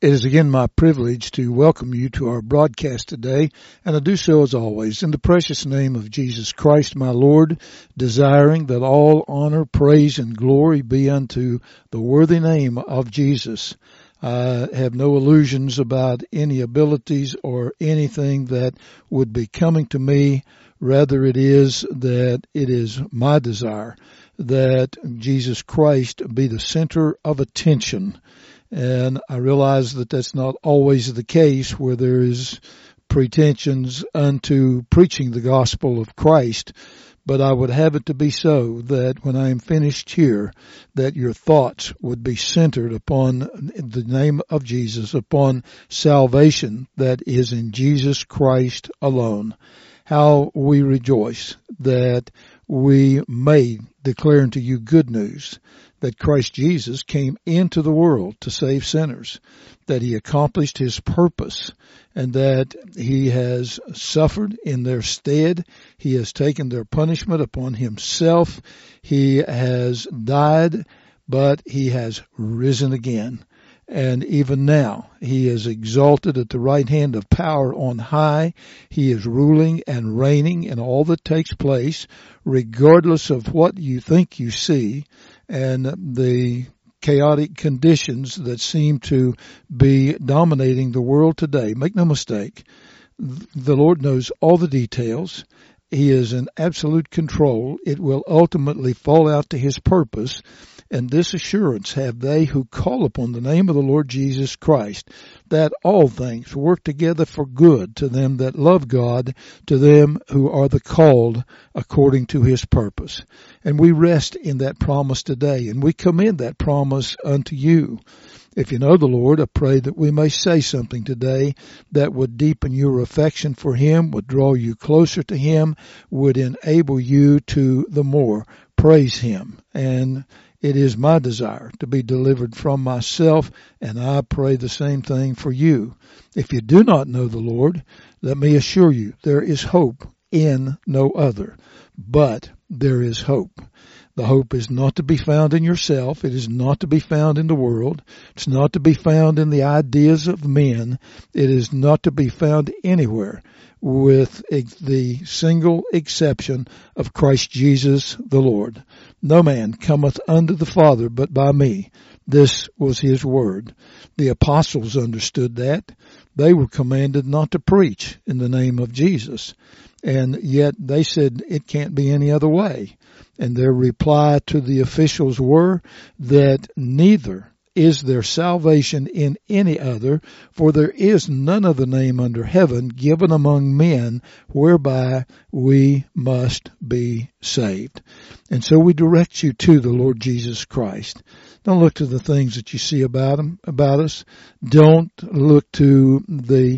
It is again my privilege to welcome you to our broadcast today, and I do so as always in the precious name of Jesus Christ, my Lord, desiring that all honor, praise, and glory be unto the worthy name of Jesus. I have no illusions about any abilities or anything that would be coming to me. Rather, it is that it is my desire that Jesus Christ be the center of attention. And I realize that that's not always the case where there is pretensions unto preaching the gospel of Christ. But I would have it to be so that when I am finished here, that your thoughts would be centered upon the name of Jesus, upon salvation that is in Jesus Christ alone. How we rejoice that we may declare unto you good news, that Christ Jesus came into the world to save sinners, that he accomplished his purpose, and that he has suffered in their stead. He has taken their punishment upon himself. He has died, but he has risen again. And even now, he is exalted at the right hand of power on high. He is ruling and reigning in all that takes place, regardless of what you think you see and the chaotic conditions that seem to be dominating the world today. Make no mistake, the Lord knows all the details. He is in absolute control. It will ultimately fall out to his purpose. And this assurance have they who call upon the name of the Lord Jesus Christ, that all things work together for good to them that love God, to them who are the called according to his purpose. And we rest in that promise today, and we commend that promise unto you. If you know the Lord, I pray that we may say something today that would deepen your affection for him, would draw you closer to him, would enable you to the more praise him. And it is my desire to be delivered from myself, and I pray the same thing for you. If you do not know the Lord, let me assure you, there is hope in no other, but there is hope. The hope is not to be found in yourself. It is not to be found in the world. It's not to be found in the ideas of men. It is not to be found anywhere, with the single exception of Christ Jesus the Lord. No man cometh unto the Father but by me. This was his word. The apostles understood that. They were commanded not to preach in the name of Jesus. And yet they said it can't be any other way. And their reply to the officials were that neither is there salvation in any other, for there is none other name under heaven given among men whereby we must be saved. And so we direct you to the Lord Jesus Christ. Don't look to the things that you see about us. Don't look to the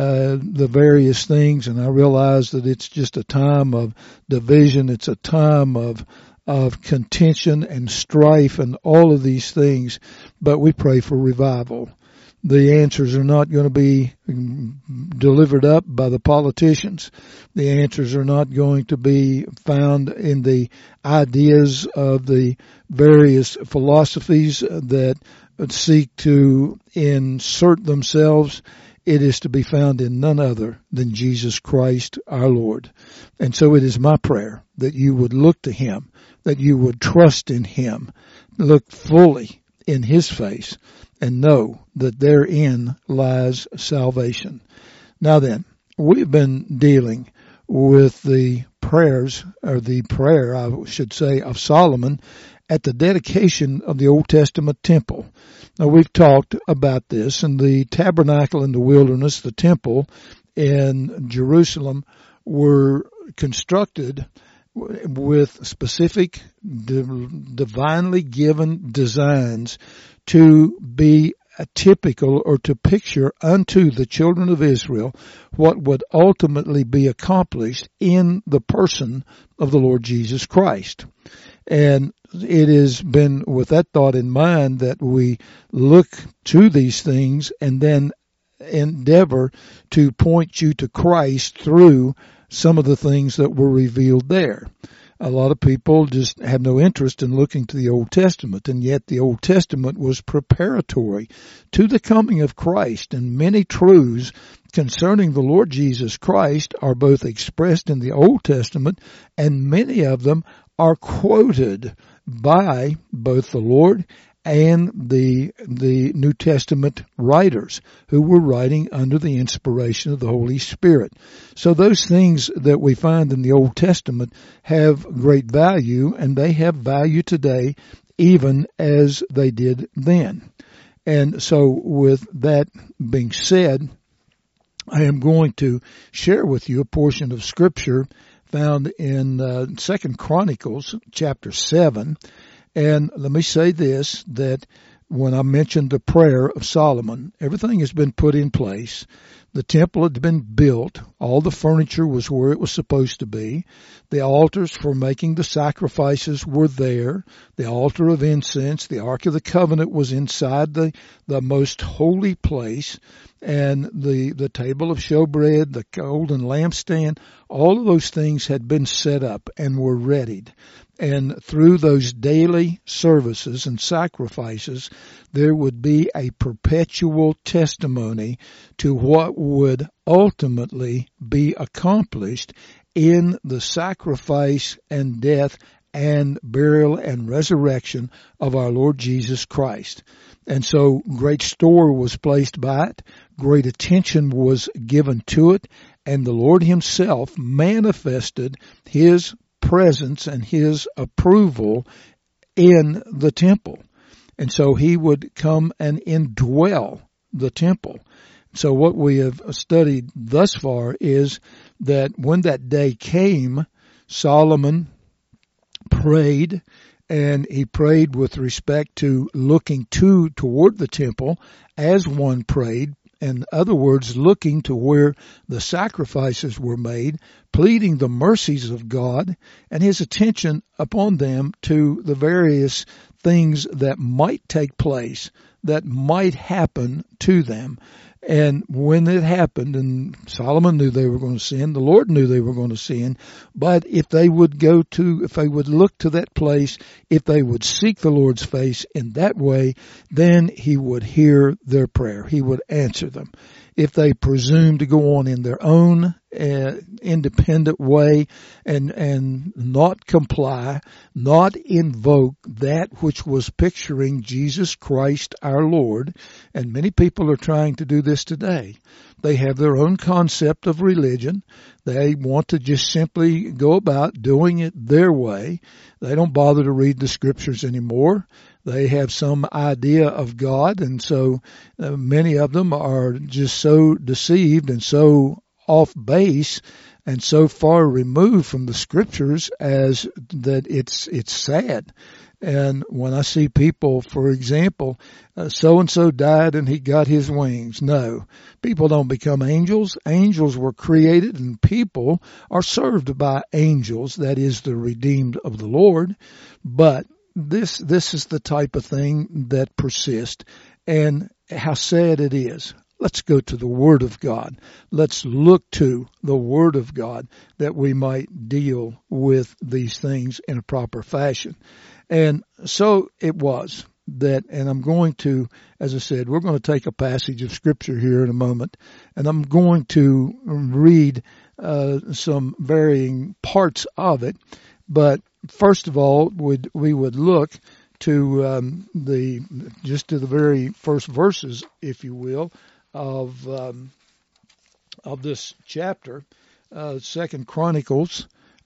various things. And I realize that it's just a time of division. It's a time of contention and strife and all of these things, but we pray for revival. The answers are not going to be delivered up by the politicians. The answers are not going to be found in the ideas of the various philosophies that seek to insert themselves. It is to be found in none other than Jesus Christ our Lord. And so it is my prayer that you would look to him, that you would trust in him, look fully in his face, and know that therein lies salvation. Now then, we've been dealing with the prayers, or the prayer, I should say, of Solomon at the dedication of the Old Testament temple. Now, we've talked about this, and the tabernacle in the wilderness, the temple in Jerusalem, were constructed with specific divinely given designs to be typical, or to picture unto the children of Israel what would ultimately be accomplished in the person of the Lord Jesus Christ. And it has been with that thought in mind that we look to these things and then endeavor to point you to Christ through some of the things that were revealed there. A lot of people just have no interest in looking to the Old Testament, and yet the Old Testament was preparatory to the coming of Christ, and many truths concerning the Lord Jesus Christ are both expressed in the Old Testament, and many of them are quoted by both the Lord and the New Testament writers who were writing under the inspiration of the Holy Spirit. So those things that we find in the Old Testament have great value, and they have value today even as they did then. And so with that being said, I am going to share with you a portion of Scripture found in 2 Chronicles chapter 7. And let me say this, that when I mentioned the prayer of Solomon, everything has been put in place. The temple had been built. All the furniture was where it was supposed to be. The altars for making the sacrifices were there. The altar of incense, the Ark of the Covenant was inside the most holy place. And the table of showbread, the golden lampstand, all of those things had been set up and were readied. And through those daily services and sacrifices, there would be a perpetual testimony to what would ultimately be accomplished in the sacrifice and death and burial and resurrection of our Lord Jesus Christ. And so great store was placed by it, great attention was given to it, and the Lord himself manifested his presence and his approval in the temple. And so he would come and indwell the temple. So what we have studied thus far is that when that day came, Solomon prayed, and he prayed with respect to looking toward the temple as one prayed. In other words, looking to where the sacrifices were made, pleading the mercies of God and his attention upon them to the various things that might take place, that might happen to them. And when it happened, and Solomon knew they were going to sin, the Lord knew they were going to sin, but if they would look to that place, if they would seek the Lord's face in that way, then he would hear their prayer. He would answer them. If they presumed to go on in their own independent way and not comply, not invoke that which was picturing Jesus Christ our Lord, and many people are trying to do this today. They have their own concept of religion. They want to just simply go about doing it their way. They don't bother to read the scriptures anymore. They have some idea of God, and so many of them are just so deceived and so off base and so far removed from the scriptures as that it's sad. And when I see people, for example, so-and-so died and he got his wings. No, people don't become angels. Angels were created and people are served by angels. That is the redeemed of the Lord. But this is the type of thing that persists, and how sad it is. Let's go to the Word of God. Let's look to the Word of God that we might deal with these things in a proper fashion. And so it was that, and I'm going to, as I said, we're going to take a passage of Scripture here in a moment, and I'm going to read some varying parts of it. But first of all, we would look to the very first verses, if you will, of this chapter, 2 Chronicles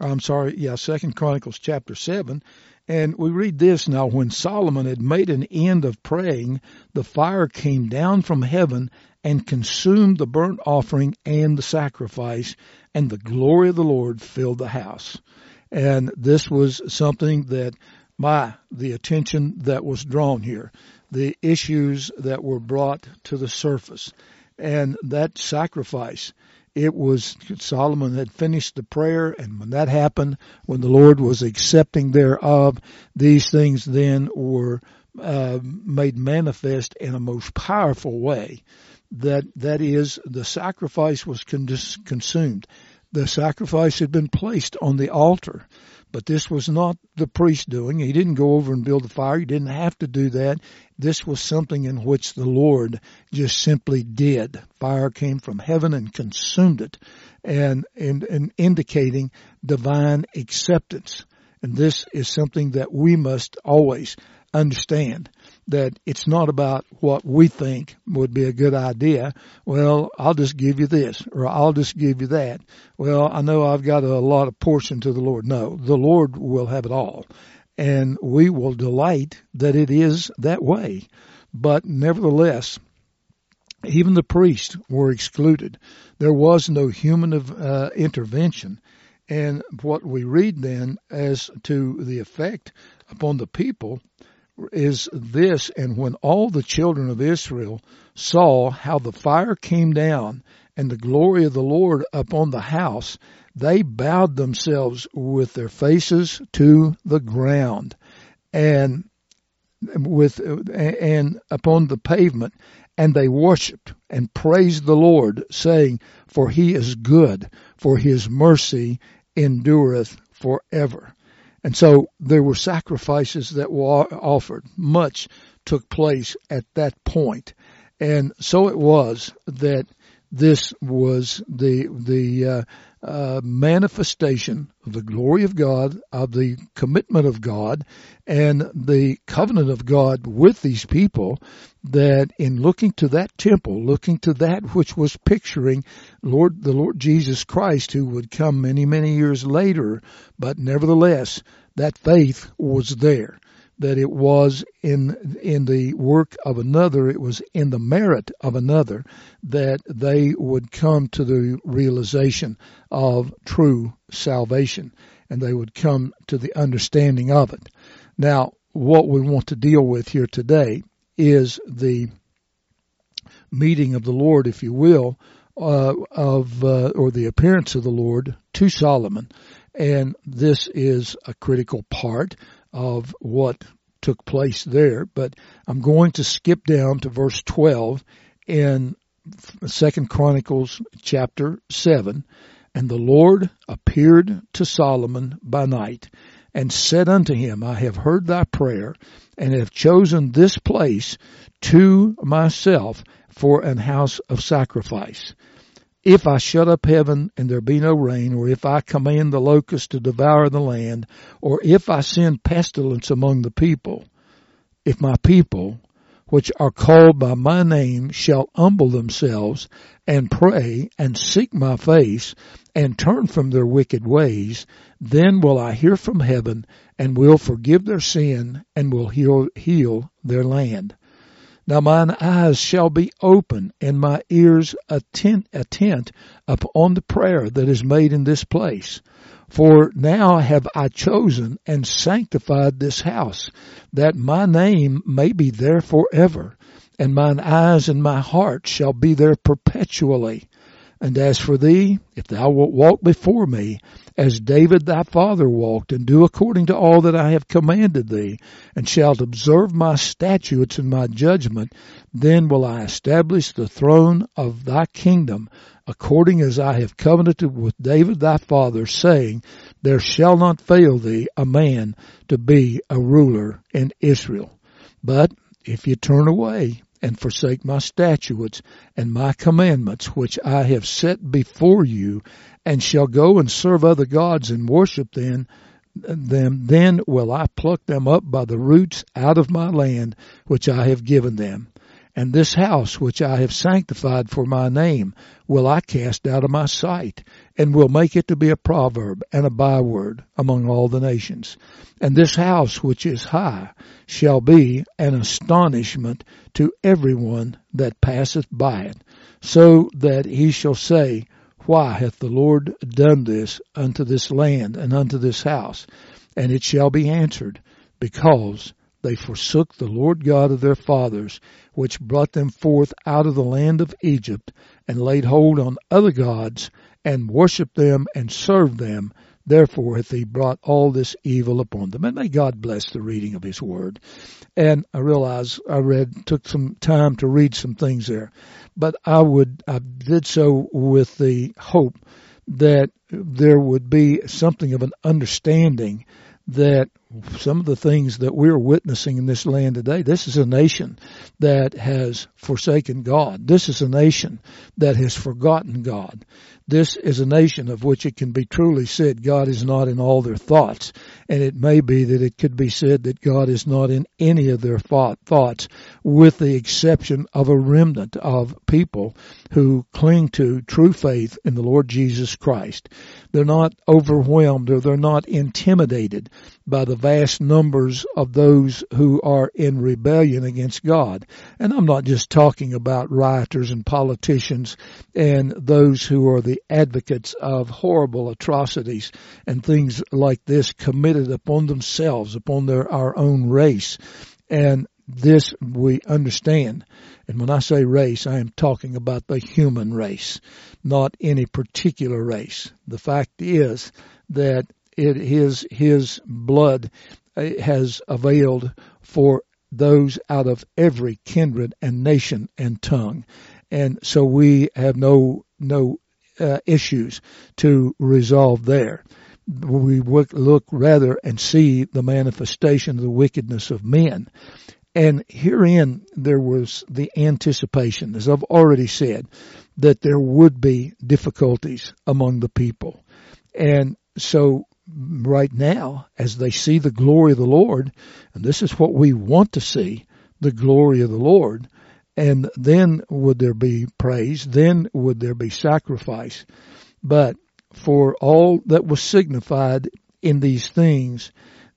chapter 7. And we read this: Now when Solomon had made an end of praying, the fire came down from heaven and consumed the burnt offering and the sacrifice, and the glory of the Lord filled the house. And this was something that the attention that was drawn here, the issues that were brought to the surface. And that sacrifice, Solomon had finished the prayer, and when that happened, when the Lord was accepting thereof, these things then were made manifest in a most powerful way. That is, the sacrifice was consumed. The sacrifice had been placed on the altar. But this was not the priest doing. He didn't go over and build a fire. He didn't have to do that. This was something in which the Lord just simply did. Fire came from heaven and consumed it, and indicating divine acceptance. And this is something that we must always understand, that it's not about what we think would be a good idea. Well, I'll just give you this, or I'll just give you that. Well, I know I've got a lot of portion to the Lord. No, the Lord will have it all. And we will delight that it is that way. But nevertheless, even the priests were excluded. There was no human intervention. And what we read then as to the effect upon the people is this: and when all the children of Israel saw how the fire came down and the glory of the Lord upon the house, they bowed themselves with their faces to the ground and upon the pavement, and they worshipped and praised the Lord, saying, for he is good, for his mercy endureth forever. And so there were sacrifices that were offered. Much took place at that point. And so it was that this was the manifestation of the glory of God, of the commitment of God, and the covenant of God with these people, that in looking to that temple, looking to that which was picturing the Lord Jesus Christ, who would come many, many years later, but nevertheless, that faith was there. That it was in the work of another, it was in the merit of another, that they would come to the realization of true salvation, and they would come to the understanding of it. Now, what we want to deal with here today is the meeting of the Lord, if you will, or the appearance of the Lord to Solomon. And this is a critical part of what took place there. But I'm going to skip down to verse 12 in 2 Chronicles chapter 7. And the Lord appeared to Solomon by night and said unto him, I have heard thy prayer and have chosen this place to myself for an house of sacrifice. If I shut up heaven and there be no rain, or if I command the locust to devour the land, or if I send pestilence among the people, if my people, which are called by my name, shall humble themselves and pray and seek my face and turn from their wicked ways, then will I hear from heaven and will forgive their sin and will heal their land. Now mine eyes shall be open and my ears attent upon the prayer that is made in this place. For now have I chosen and sanctified this house, that my name may be there forever, and mine eyes and my heart shall be there perpetually. And as for thee, if thou wilt walk before me, as David thy father walked, and do according to all that I have commanded thee, and shalt observe my statutes and my judgment, then will I establish the throne of thy kingdom, according as I have covenanted with David thy father, saying, there shall not fail thee a man to be a ruler in Israel. But if you turn away and forsake my statutes and my commandments, which I have set before you, and shall go and serve other gods and worship them, then will I pluck them up by the roots out of my land, which I have given them. And this house which I have sanctified for my name will I cast out of my sight, and will make it to be a proverb and a byword among all the nations. And this house which is high shall be an astonishment to everyone that passeth by it, so that he shall say, why hath the Lord done this unto this land and unto this house? And it shall be answered, because they forsook the Lord God of their fathers, which brought them forth out of the land of Egypt, and laid hold on other gods, and worshipped them and served them. Therefore hath he brought all this evil upon them. And may God bless the reading of his word. And I realize took some time to read some things there, but I did so with the hope that there would be something of an understanding that some of the things that we're witnessing in this land today, this is a nation that has forsaken God. This is a nation that has forgotten God. This is a nation of which it can be truly said God is not in all their thoughts. And it may be that it could be said that God is not in any of their thoughts, with the exception of a remnant of people who cling to true faith in the Lord Jesus Christ. They're not overwhelmed, or they're not intimidated by the vast numbers of those who are in rebellion against God. And I'm not just talking about rioters and politicians and those who are the advocates of horrible atrocities and things like this committed upon themselves, upon our own race. And this we understand. And when I say race, I am talking about the human race, not any particular race. The fact is that his blood has availed for those out of every kindred and nation and tongue. And so we have no issues to resolve there. We look rather and see the manifestation of the wickedness of men. And herein there was the anticipation, as I've already said, that there would be difficulties among the people. And so right now, as they see the glory of the Lord, and this is what we want to see, the glory of the Lord, and then would there be praise, then would there be sacrifice. But for all that was signified in these things,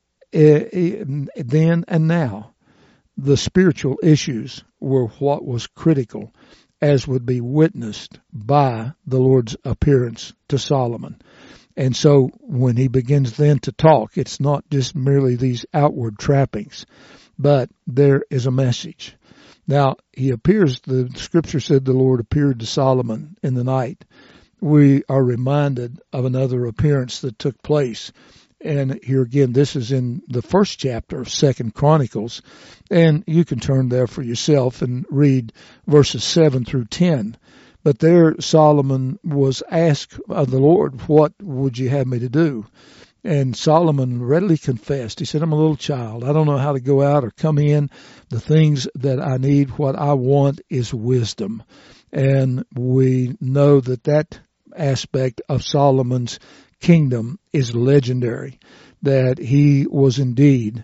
then and now, the spiritual issues were what was critical, as would be witnessed by the Lord's appearance to Solomon. And so when he begins then to talk, it's not just merely these outward trappings, but there is a message. Now, he appears, the scripture said the Lord appeared to Solomon in the night. We are reminded of another appearance that took place. And here again, this is in the first chapter of 2 Chronicles. And you can turn there for yourself and read verses 7 through 10. But there Solomon was asked of the Lord, what would you have me to do? And Solomon readily confessed. He said, I'm a little child. I don't know how to go out or come in. The things that I need, what I want is wisdom. And we know that aspect of Solomon's kingdom is legendary, that he was indeed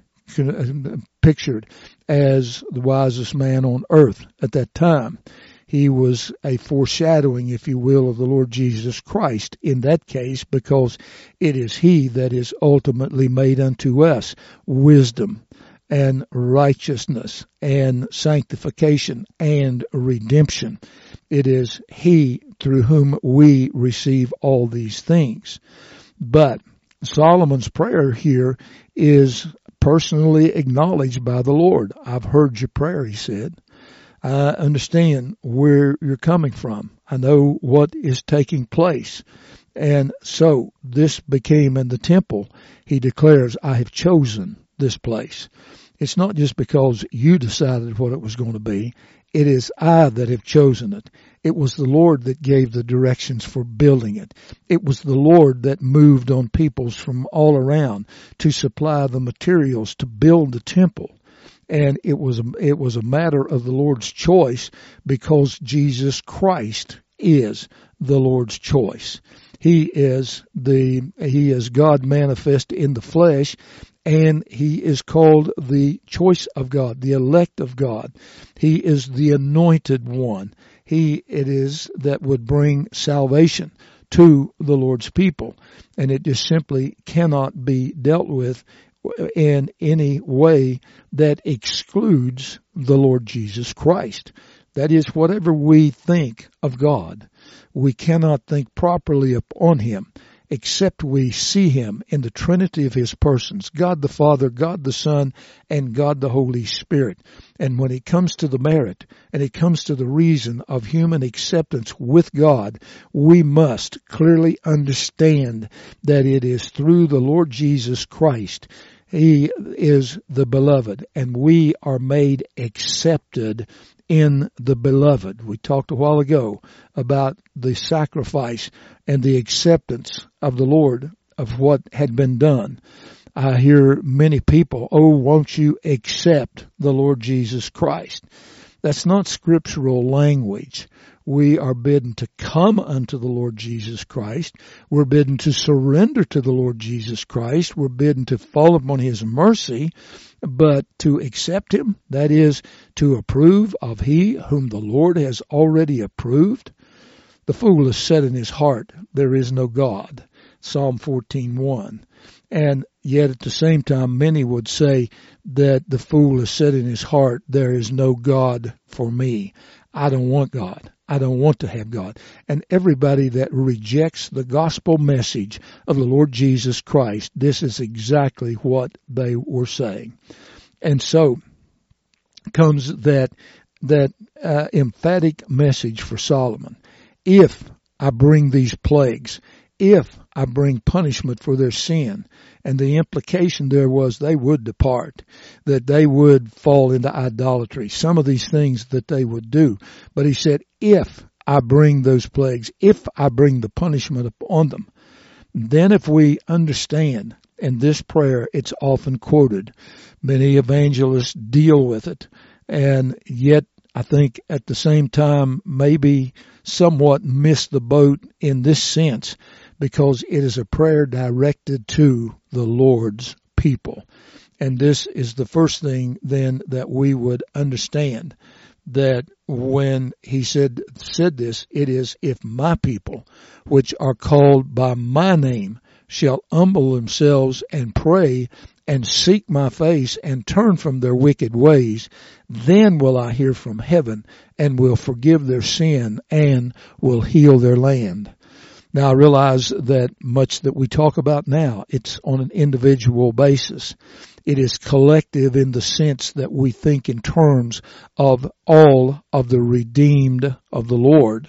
pictured as the wisest man on earth at that time. He was a foreshadowing, if you will, of the Lord Jesus Christ in that case, because it is he that is ultimately made unto us wisdom and righteousness and sanctification and redemption. It is he through whom we receive all these things. But Solomon's prayer here is personally acknowledged by the Lord. I've heard your prayer, he said. I understand where you're coming from. I know what is taking place. And so this became in the temple. He declares, I have chosen this place. It's not just because you decided what it was going to be. It is I that have chosen it. It was the Lord that gave the directions for building it. It was the Lord that moved on peoples from all around to supply the materials to build the temple. And it was a matter of the Lord's choice, because Jesus Christ is the Lord's choice. He is God manifest in the flesh, and he is called the choice of God, the elect of God. He is the anointed one. It is that would bring salvation to the Lord's people, and it just simply cannot be dealt with in any way that excludes the Lord Jesus Christ. That is, whatever we think of God, we cannot think properly upon him except we see him in the Trinity of his persons, God the Father, God the Son, and God the Holy Spirit. And when it comes to the merit and it comes to the reason of human acceptance with God, we must clearly understand that it is through the Lord Jesus Christ. He is the beloved, and we are made accepted in the beloved. We talked a while ago about the sacrifice and the acceptance of the Lord of what had been done. I hear many people, won't you accept the Lord Jesus Christ? That's not scriptural language. We are bidden to come unto the Lord Jesus Christ. We're bidden to surrender to the Lord Jesus Christ. We're bidden to fall upon His mercy, but to accept Him, that is, to approve of He whom the Lord has already approved. The fool has said in his heart, there is no God. Psalm 14:1. And yet at the same time, many would say that the fool has said in his heart, there is no God for me. I don't want God. I don't want to have God. And everybody that rejects the gospel message of the Lord Jesus Christ, this is exactly what they were saying. And so comes that emphatic message for Solomon. If I bring these plagues, if I bring punishment for their sin, and the implication there was they would depart, that they would fall into idolatry, some of these things that they would do. But he said, if I bring those plagues, if I bring the punishment upon them, then if we understand, in this prayer it's often quoted, many evangelists deal with it, and yet I think at the same time maybe somewhat miss the boat in this sense, because it is a prayer directed to the Lord's people. And this is the first thing then that we would understand, that when he said this, it is, if my people, which are called by my name, shall humble themselves and pray and seek my face and turn from their wicked ways, then will I hear from heaven and will forgive their sin and will heal their land. Now, I realize that much that we talk about now, it's on an individual basis. It is collective in the sense that we think in terms of all of the redeemed of the Lord.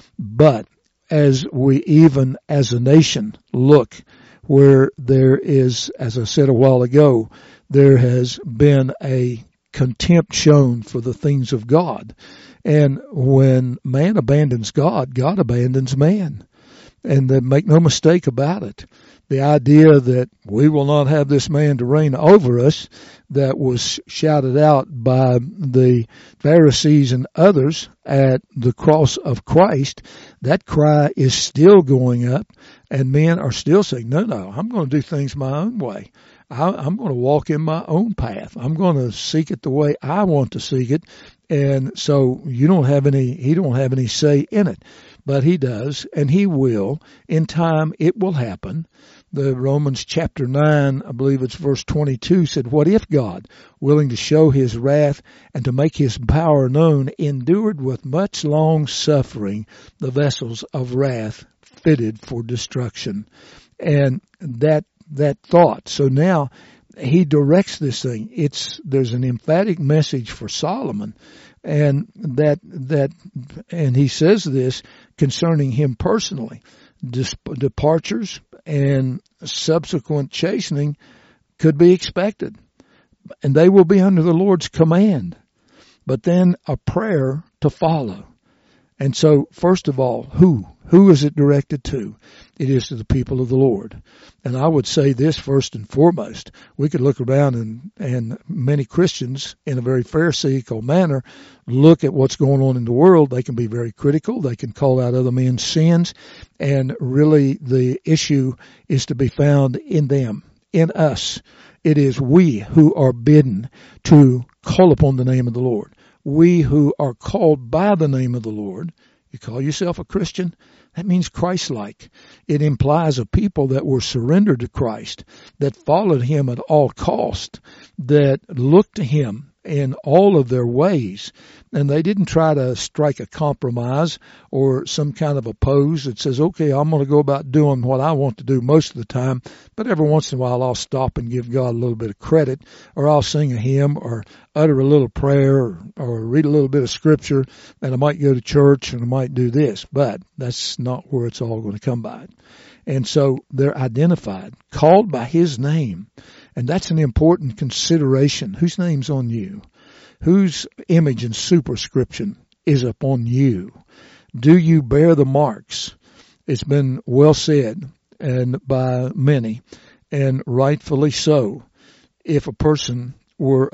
But as we even as a nation look where there is, as I said a while ago, there has been a contempt shown for the things of God. And when man abandons God, God abandons man. And make no mistake about it, the idea that we will not have this man to reign over us, that was shouted out by the Pharisees and others at the cross of Christ, that cry is still going up, and men are still saying, no, I'm going to do things my own way. I'm going to walk in my own path. I'm going to seek it the way I want to seek it. And so he don't have any say in it. But he does, and he will. In time, it will happen. The Romans chapter 9, I believe it's verse 22, said, what if God, willing to show his wrath and to make his power known, endured with much long suffering the vessels of wrath fitted for destruction? And that thought. So now he directs this thing. There's an emphatic message for Solomon, and and he says this concerning him personally. Departures and subsequent chastening could be expected, and they will be under the Lord's command, but then a prayer to follow. And so, first of all, who is it directed to? It is to the people of the Lord. And I would say this first and foremost. We could look around and many Christians, in a very pharisaical manner, look at what's going on in the world. They can be very critical. They can call out other men's sins. And really the issue is to be found in them, in us. It is we who are bidden to call upon the name of the Lord. We who are called by the name of the Lord. You call yourself a Christian? That means Christ-like. It implies a people that were surrendered to Christ, that followed him at all cost, that looked to him in all of their ways. And they didn't try to strike a compromise or some kind of a pose that says, okay, I'm going to go about doing what I want to do most of the time, but every once in a while I'll stop and give God a little bit of credit, or I'll sing a hymn or utter a little prayer or read a little bit of scripture, and I might go to church and I might do this. But that's not where it's all going to come by. And so they're identified, called by his name. And that's an important consideration. Whose name's on you? Whose image and superscription is upon you? Do you bear the marks? It's been well said, and by many, and rightfully so. If a person were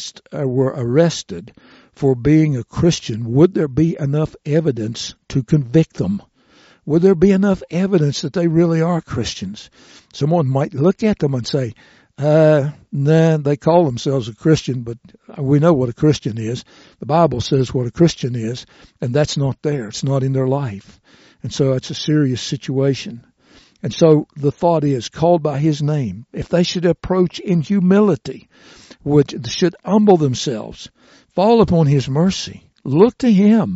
arrested for being a Christian, would there be enough evidence to convict them? Would there be enough evidence that they really are Christians? Someone might look at them and say, nah, they call themselves a Christian, but we know what a Christian is. The Bible says what a Christian is, and that's not there. It's not in their life. And so it's a serious situation. And so the thought is, called by his name, if they should approach in humility, which should humble themselves, fall upon his mercy, look to him.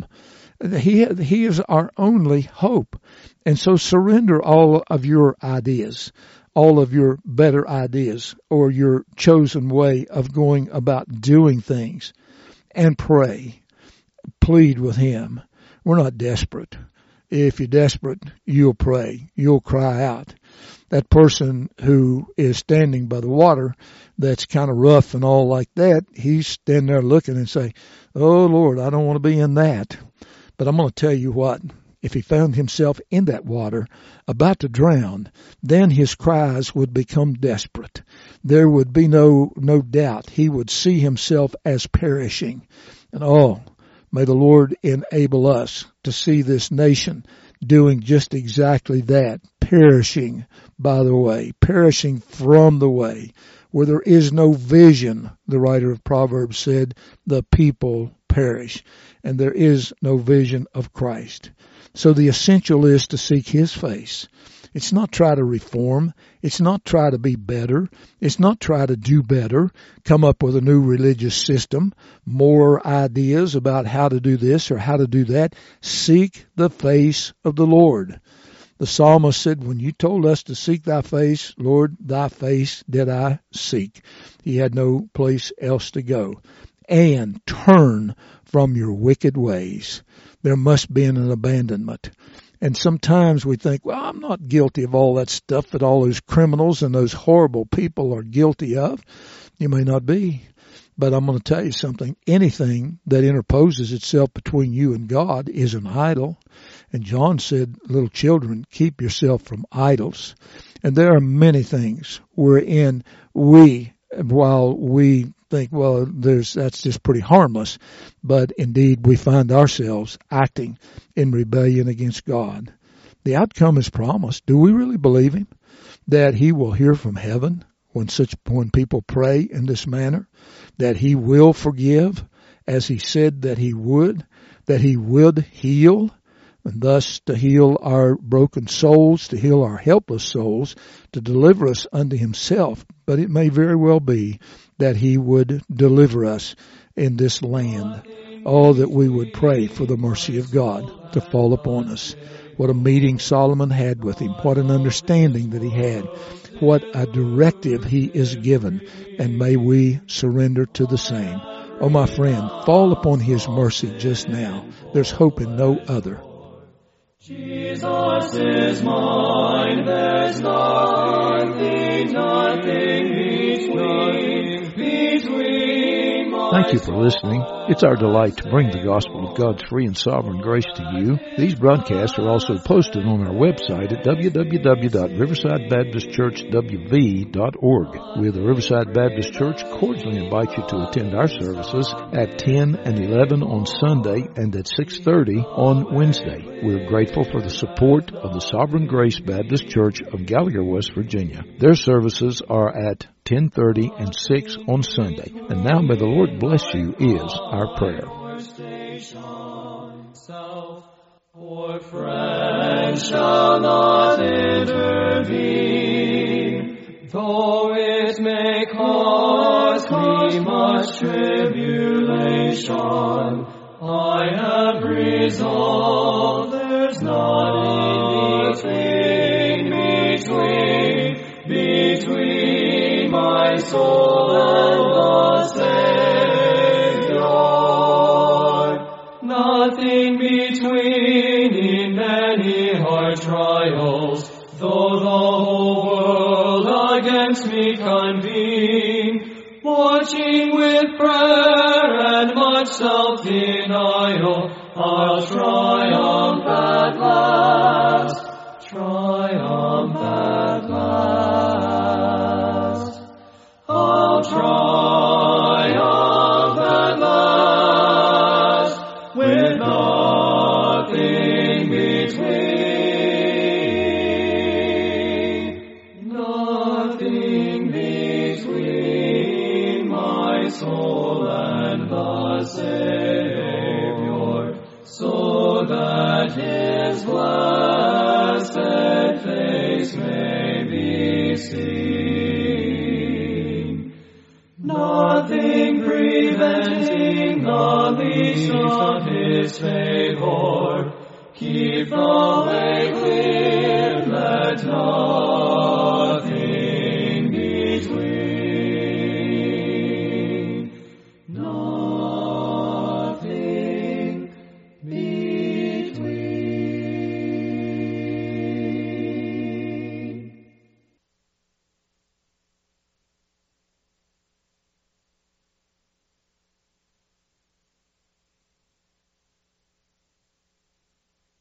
He is our only hope. And so surrender all of your ideas, all of your better ideas, or your chosen way of going about doing things, and pray. Plead with him. We're not desperate. If you're desperate, you'll pray. You'll cry out. That person who is standing by the water that's kind of rough and all like that, he's standing there looking and say, oh, Lord, I don't want to be in that. But I'm going to tell you what, if he found himself in that water, about to drown, then his cries would become desperate. There would be no doubt. He would see himself as perishing. And may the Lord enable us to see this nation doing just exactly that, perishing by the way, perishing from the way. Where there is no vision, the writer of Proverbs said, the people perish. And there is no vision of Christ. So the essential is to seek his face. It's not try to reform. It's not try to be better. It's not try to do better, come up with a new religious system, more ideas about how to do this or how to do that. Seek the face of the Lord. The psalmist said, when you told us to seek thy face, Lord, thy face did I seek. He had no place else to go. And turn from your wicked ways. There must be an abandonment. And sometimes we think, well, I'm not guilty of all that stuff that all those criminals and those horrible people are guilty of. You may not be. But I'm going to tell you something. Anything that interposes itself between you and God is an idol. And John said, little children, keep yourself from idols. And there are many things wherein while we think, well, that's just pretty harmless, but indeed we find ourselves acting in rebellion against God. The outcome is promised. Do we really believe him that he will hear from heaven when people pray in this manner, that he will forgive as he said that he would heal, and thus to heal our broken souls, to heal our helpless souls, to deliver us unto himself? But it may very well be that he would deliver us in this land. Oh, that we would pray for the mercy of God to fall upon us. What a meeting Solomon had with him. What an understanding that he had. What a directive he is given. And may we surrender to the same. Oh, my friend, fall upon his mercy just now. There's hope in no other. Jesus is mine, there's nothing between my Thank you for listening. It's our delight to bring the gospel of God's free and sovereign grace to you. These broadcasts are also posted on our website at www.riversidebaptistchurchwv.org. We of the Riverside Baptist Church cordially invite you to attend our services at 10 and 11 on Sunday and at 6:30 on Wednesday. We're grateful for the support of the Sovereign Grace Baptist Church of Gallagher, West Virginia. Their services are at 10:30 and 6 on Sunday. And now may the Lord bless you is our prayer. For friends shall not intervene, though it may cause me much tribulation. I have resolved there's nothing between my soul and the Savior. Nothing between in many hard trials, though the whole world against me convene, watching with prayer and that his blessed face may be seen. Nothing preventing the least of his favor, keep the way